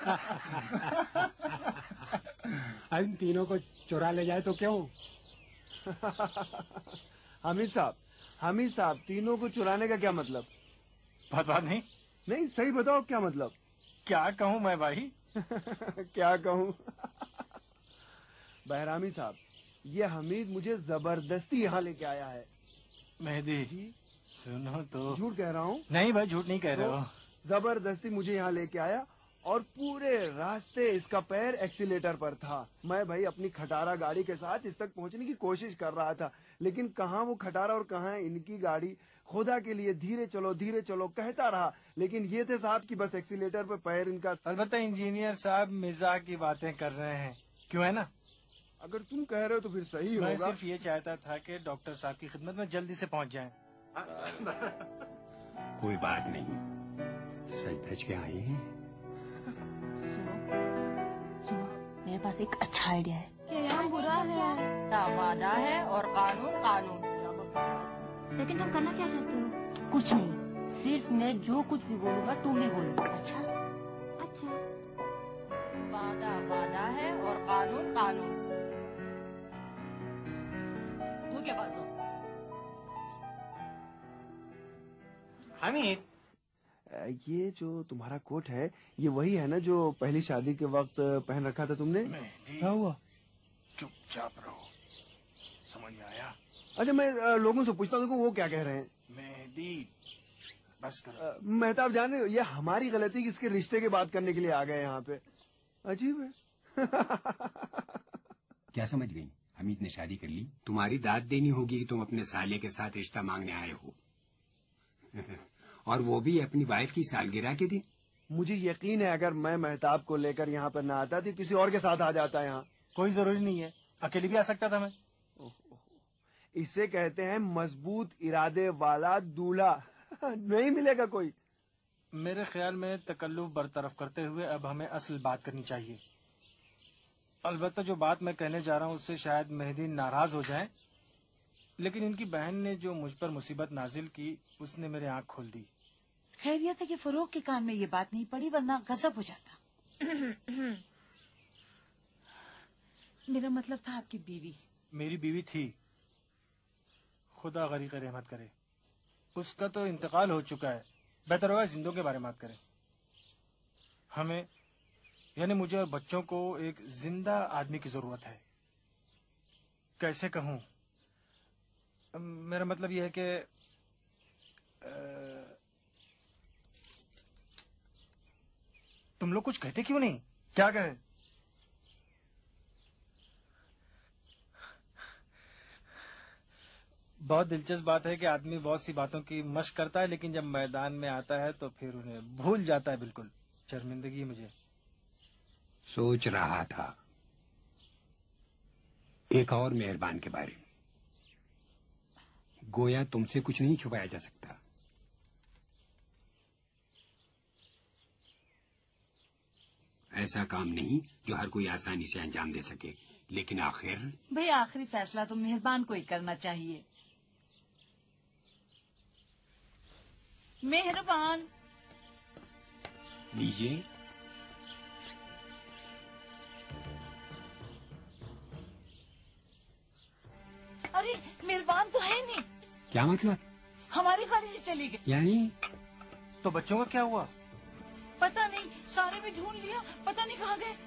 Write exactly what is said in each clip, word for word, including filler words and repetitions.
इन तीनों को चुरा ले जाए तो क्यों? हामिद साहब, हामिद साहब, तीनों को चुराने का क्या मतलब? पता नहीं। नहीं, सही बताओ क्या मतलब? क्या कहूँ मैं भाई? क्या कहूँ? बहरामी साहब, ये हमीद मुझे जबरदस्ती यहाँ लेके आया है। मेहदी जी सुनो तो। झूठ कह रहा हूँ? नहीं भाई, झूठ नहीं कह रहे हो। जबरदस्ती मुझे यहाँ लेके आया और पूरे रास्ते इसका पैर एक्सीलेटर पर था। मैं भाई अपनी खटारा गाड़ी के साथ इस तक पहुँचने की कोशिश कर रहा था, लेकिन कहाँ वो खटारा और कहाँ इनकी गाड़ी। खुदा के लिए धीरे चलो धीरे चलो कहता रहा, लेकिन ये थे साहब कि बस एक्सीलेटर पे पैर इनका। अलबत्ता इंजीनियर साहब मिजाक की बातें कर रहे हैं, क्यों है ना? अगर तुम कह रहे हो तो फिर सही होगा। मैं सिर्फ ये चाहता था कि डॉक्टर साहब की खिदमत में जल्दी से पहुंच जाएं। कोई बात नहीं, सच धज के आए हैं। सुनो, मेरे पास एक अच्छा आइडिया है। क्या यहाँ बुरा है? वादा है और कानून कानून। लेकिन तुम करना क्या चाहते हो? कुछ नहीं, सिर्फ मैं जो कुछ भी बोलूँगा तुम भी बोलोगे। अच्छा अच्छा। वादा वादा है और कानून कानून। तू क्या बात हो? हमीद, ये जो तुम्हारा कोट है, ये वही है ना जो पहली शादी के वक्त पहन रखा था तुमने? क्या हुआ? चुपचाप रहो, समझ में आया? अच्छा, मैं आ, लोगों से पूछता हूँ वो क्या कह रहे हैं। मेहदी बस करो। मेहताब जान रहे हो, ये हमारी गलती कि इसके रिश्ते की बात करने के लिए आ गए यहाँ पे। अजीब है। क्या समझ गई? हमीद ने शादी कर ली, तुम्हारी दाद देनी होगी कि तुम अपने साले के साथ रिश्ता मांगने आए हो। और वो भी अपनी वाइफ की सालगिरह के दिन। मुझे यकीन है अगर मैं मेहताब को लेकर यहाँ पर ना आता तो किसी और के साथ आ जाता यहाँ। कोई जरूरी नहीं है, अकेले भी आ सकता था मैं। इसे कहते हैं मजबूत इरादे वाला दूल्हा। नहीं मिलेगा कोई। मेरे ख्याल में तकल्लुफ बरतरफ करते हुए अब हमें असल बात करनी चाहिए। अलबत्ता जो बात मैं कहने जा रहा हूँ उससे शायद मेहदी नाराज हो जाए, लेकिन इनकी बहन ने जो मुझ पर मुसीबत नाजिल की उसने मेरे आंख खोल दी। खैरियत है कि फरोख के कान में ये बात नहीं पड़ी, वरना गजब हो जाता। मेरा मतलब था आपकी बीवी। मेरी बीवी थी, खुदा गरीक रहमत करे। उसका तो इंतकाल हो चुका है, बेहतर होगा जिंदों के बारे में बात करें। हमें यानी मुझे और बच्चों को एक जिंदा आदमी की जरूरत है। कैसे कहूँ, मेरा मतलब यह है कि तुम लोग कुछ कहते क्यों नहीं? क्या कहें? बहुत दिलचस्प बात है कि आदमी बहुत सी बातों की मशक करता है, लेकिन जब मैदान में आता है तो फिर उन्हें भूल जाता है। बिल्कुल शर्मिंदगी मुझे। सोच रहा था एक और मेहरबान के बारे में। गोया तुमसे कुछ नहीं छुपाया जा सकता। ऐसा काम नहीं जो हर कोई आसानी से अंजाम दे सके, लेकिन आखिर भाई आखिरी फैसला तो मेहरबान को ही करना चाहिए। मेहरबान लीजिए। अरे मेहरबान तो है नहीं। क्या मतलब? हमारी गाड़ी से चली गई। यानी तो बच्चों का क्या हुआ? पता नहीं, सारे में ढूंढ लिया, पता नहीं कहाँ गए।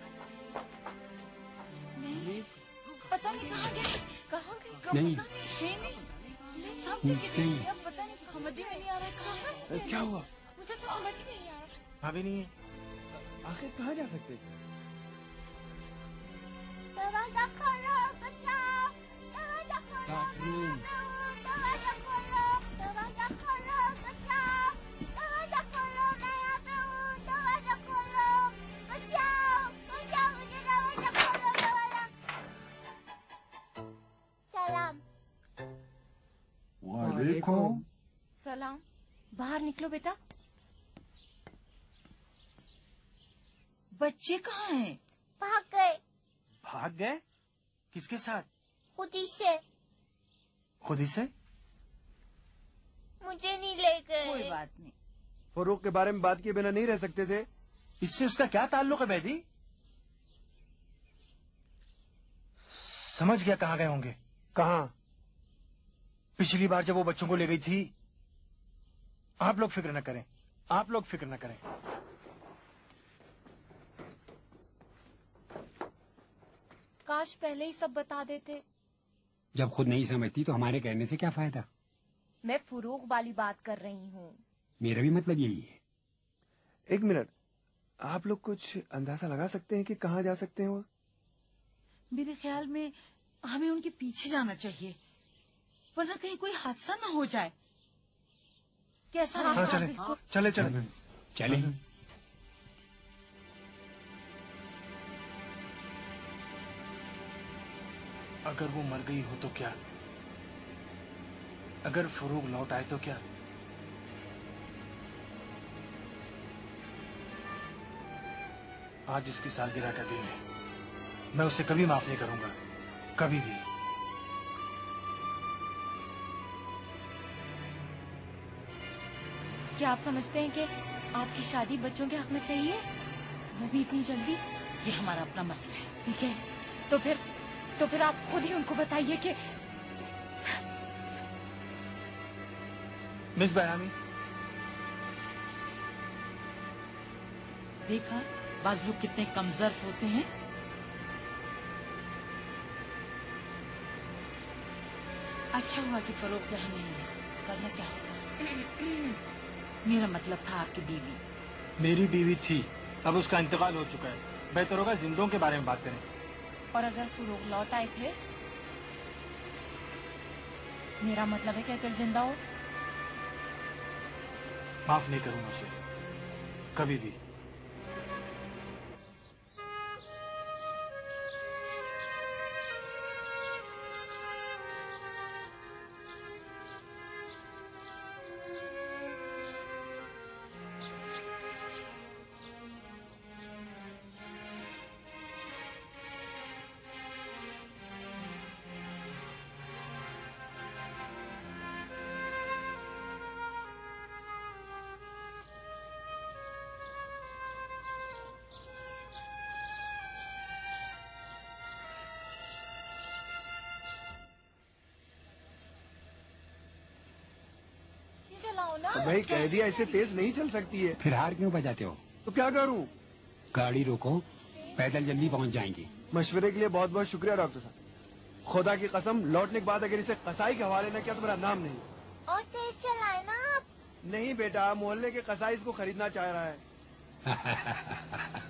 नहीं, पता नहीं कहाँ गए। कहाँ गए? नहीं नहीं नहीं सब जगह देख लिया, पता नहीं, समझ में नहीं आ रहा कहाँ गए। क्या हुआ? मुझे तो समझ में नहीं आ रहा। अभी नहीं है। आखिर कहाँ जा सकते? दरवाजा खोलो, बचाओ, दरवाजा खोलो, बाथरूम। दरवाजा खोलो, दरवाजा खोलो, बचाओ, दरवाजा खोलो, मैं यहाँ पे हूँ, दरवाजा खोलो, बचाओ, बचाओ, मुझे दरवाजा खोलो, दरवाजा। सलाम। वालेकुम सलाम। बाहर निकलो बेटा। बच्चे कहाँ हैं? भाग गए। भाग गए? किसके साथ? खुद ही से। खुद ही से? मुझे नहीं ले गए। कोई बात नहीं। फरोख के बारे में बात किए बिना नहीं रह सकते थे। इससे उसका क्या ताल्लुक है बेदी? समझ गया कहाँ गए होंगे। कहाँ? पिछली बार जब वो बच्चों को ले गई थी। आप लोग फिक्र न करें, आप लोग फिक्र न करें। काश पहले ही सब बता देते। जब खुद नहीं समझती तो हमारे कहने से क्या फायदा? मैं फुरूक वाली बात कर रही हूँ। मेरा भी मतलब यही है। एक मिनट, आप लोग कुछ अंदाजा लगा सकते हैं कि कहाँ जा सकते हैं वो? मेरे ख्याल में हमें उनके पीछे जाना चाहिए, वरना कहीं कोई हादसा न हो जाए। कैसा? हाँ, हाँ, हाँ, चले बिल्कुल। चले चले चले। अगर वो मर गई हो तो क्या? अगर फरूक लौट आए तो क्या? आज उसकी सालगिरह का दिन है। मैं उसे कभी माफ नहीं करूंगा, कभी भी। क्या आप समझते हैं कि आपकी शादी बच्चों के हक में सही है? वो भी इतनी जल्दी? ये हमारा अपना मसला है। ठीक है, तो फिर तो फिर आप खुद ही उनको बताइए कि मिस बैरामी, देखा बाज लोग कितने कमजोर होते हैं। अच्छा हुआ कि फरोख यहाँ नहीं है, वरना क्या होगा? मेरा मतलब था आपकी बीवी। मेरी बीवी थी, अब उसका इंतकाल हो चुका है। बेहतर होगा जिंदों के बारे में बात करें। और अगर फुरूक लौट आए थे? मेरा मतलब है कि अगर जिंदा हो? माफ नहीं करूंगा उसे, कभी भी। चलाओ ना। तो भाई कह दिया इससे तेज नहीं चल सकती है। फिर हार क्यों बजाते हो? तो क्या करूं? गाड़ी रोको, पैदल जल्दी पहुंच जाएंगे। मशवरे के लिए बहुत बहुत शुक्रिया डॉक्टर साहब। खुदा की कसम, लौटने के बाद अगर इसे कसाई के हवाले न किया तो मेरा नाम नहीं। और तेज चलाए ना आप। नहीं बेटा, मोहल्ले के कसाई इसको खरीदना चाह रहा है।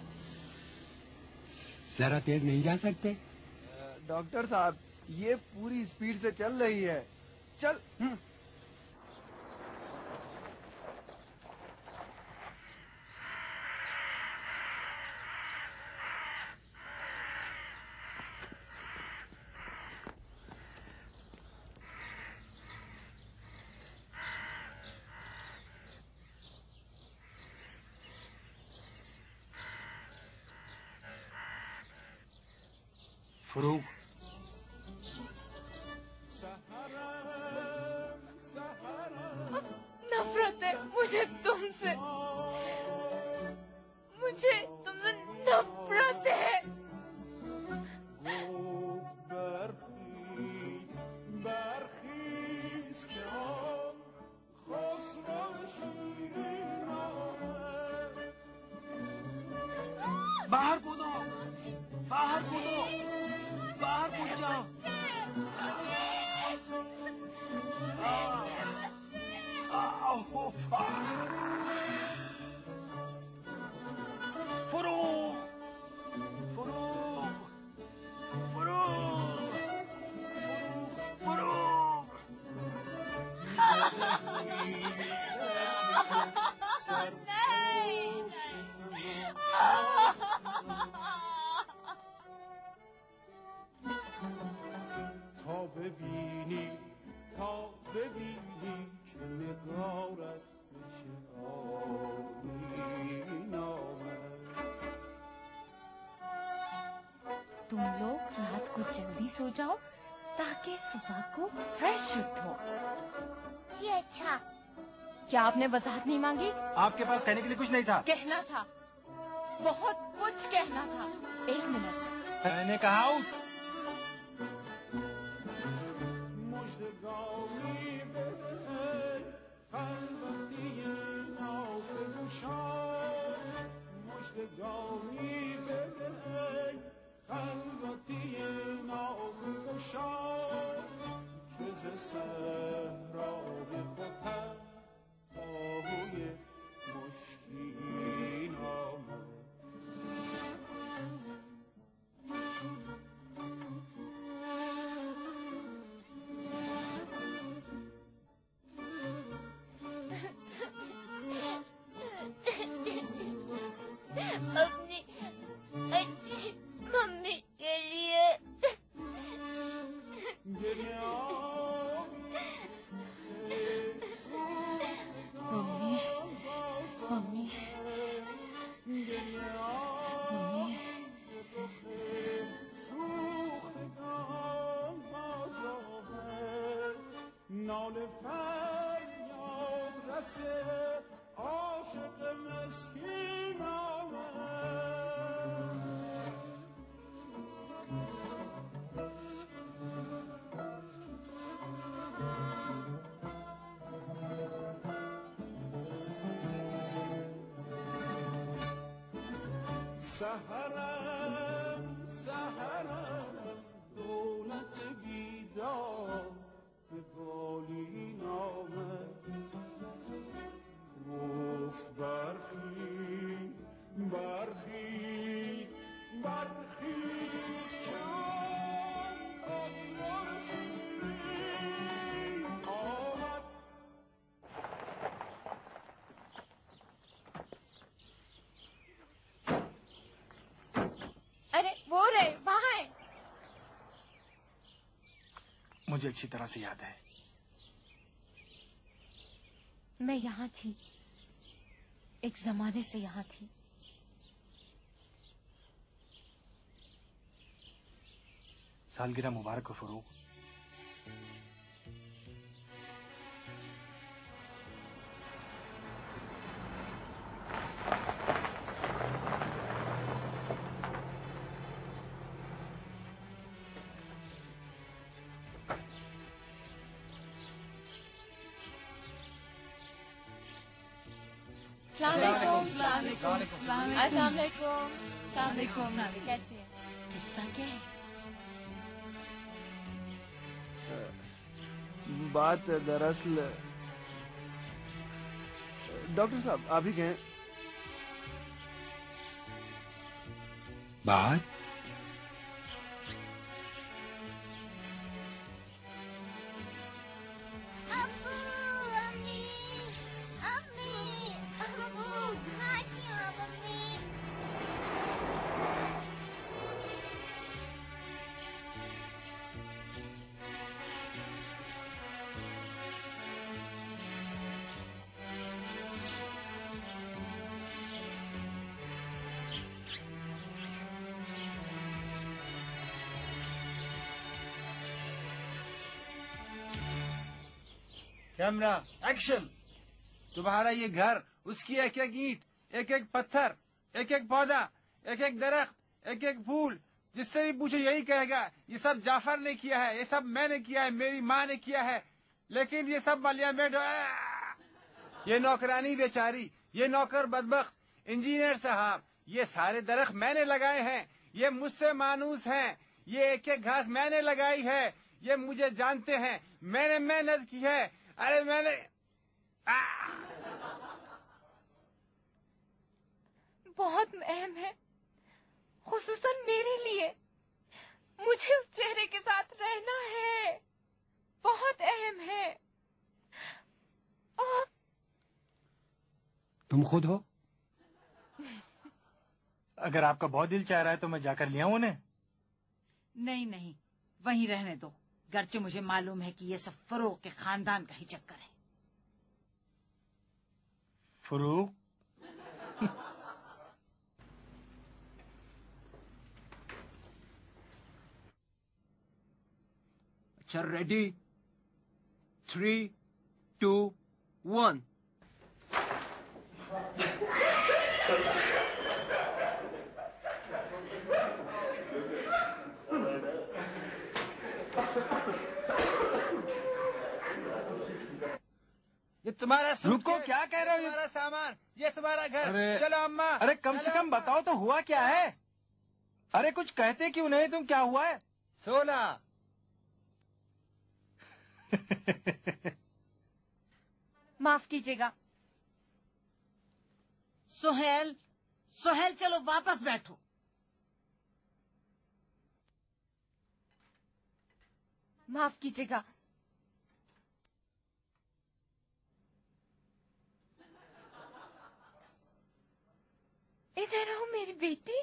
जरा तेज नहीं जा सकते? डॉक्टर साहब, ये पूरी स्पीड से चल रही है। चल। हम्म। फरूक, नफरत है मुझे तुमसे, मुझे तुमसे नफरत है। बाहर कूदो, बाहर कूदो, बाहर कूद जाओ। फरूक, फरूक, फरूक, फरूक, تا ببینی تا ببینی که نگارت بشه آیین آمد. तुम लोग रात को जल्दी सो जाओ ताकि सुबह को फ्रेश उठो। ये अच्छा। क्या आपने वजाहत नहीं मांगी? आपके पास कहने के लिए कुछ नहीं था? कहना था। बहुत कुछ कहना था। एक मिनट। मैंने कहा आउट। مژدگانی بده خلوتی ناف گشای مژدگانی بده خلوتی ناف گشای که ز صحرای خودم آهوی مشکین آمد अपनी अच्छी मम्मी के लिए मम्मी मम्मी ناله فریاد رسه عاشق مسکین آمد سحرم سحرم دولت بیدار به بالین آمد گفت برخیز برخیز برخیز که خسرو شیرین آمد अरे वो रहे वहाँ है। मुझे अच्छी तरह से याद है। मैं यहाँ थी, एक जमाने से यहाँ थी। सालगिरह मुबारक हो फरूक। अस्सलाम वालेकुम। कैसे हैं? किस्सा क्या है? बात दरअसल डॉक्टर साहब आप ही कहें। बात अब्बू अम्मी अम्मी अब्बू खाती हूँ मम्मी कैमरा एक्शन। तुम्हारा ये घर, उसकी एक एक ईंट, एक एक पत्थर, एक एक पौधा, एक एक दरख्त, एक एक फूल, जिससे भी पूछे यही कहेगा ये सब जाफर ने किया है, ये सब मैंने किया है, मेरी माँ ने किया है। लेकिन ये सब मालिया में ये नौकरानी बेचारी, ये नौकर बदबख्त, इंजीनियर साहब, ये सारे दरख्त मैंने लगाए हैं, ये मुझसे मानूस हैं, ये एक एक घास मैंने लगाई है, ये मुझे जानते हैं, मैंने मेहनत की है। अरे मैंने आ! बहुत अहम है, खुसूसन मेरे लिए। मुझे उस चेहरे के साथ रहना है, बहुत अहम है। और तुम खुद हो? अगर आपका बहुत दिल चाह रहा है तो मैं जाकर ले आऊं उन्हें। नहीं नहीं, वहीं रहने दो। गर्चे मुझे मालूम है कि ये सब फरूक के खानदान का ही चक्कर है। फरूक अच्छा रेडी, थ्री टू वन। तुम्हारा सूटकेस, रुको, क्या कह रहे हो? तुम्हारा सामान, ये तुम्हारा घर। अरे चलो अम्मा। अरे कम से कम बताओ तो हुआ क्या है? अरे कुछ कहते क्यों नहीं तुम? क्या हुआ है? सोलह। माफ कीजिएगा। सोहेल, सोहेल चलो वापस बैठो। माफ कीजिएगा। इधर आओ मेरी बेटी।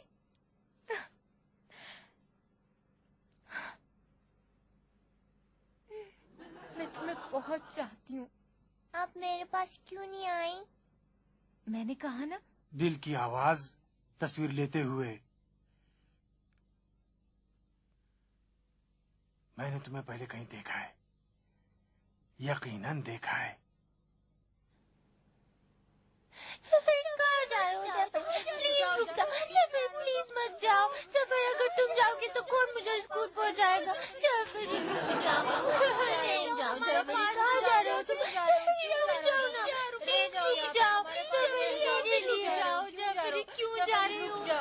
मैं तुम्हें बहुत चाहती हूँ। आप मेरे पास क्यों नहीं आई? मैंने कहा ना। दिल की आवाज तस्वीर लेते हुए। मैंने तुम्हें पहले कहीं देखा है, यकीनन देखा है। जफर कहाँ जा रहे हो? जफर प्लीज रुक जाओ। जफर प्लीज मत जाओ। जफर अगर तुम जाओगे तो कौन मुझे स्कूल पहुँचाएगा? जफर रुक जाओ। नहीं जाओ जफर, कहाँ जा रहे हो तुम? जफर रुक जाओ ना, प्लीज रुक जाओ। जफर मेरे लिए जाओ। जफर क्यों जा रहे हो?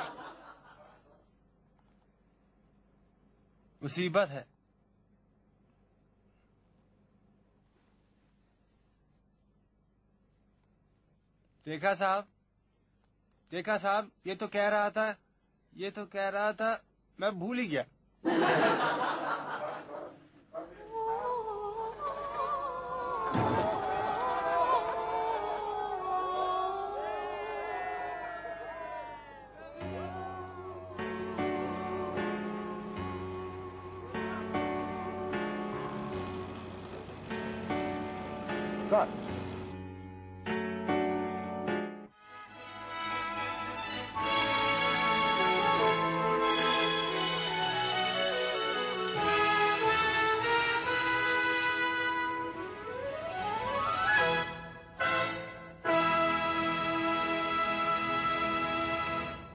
मुसीबत है। देखा साहब, देखा साहब, ये तो कह रहा था, ये तो कह रहा था, मैं भूल ही गया। Cut.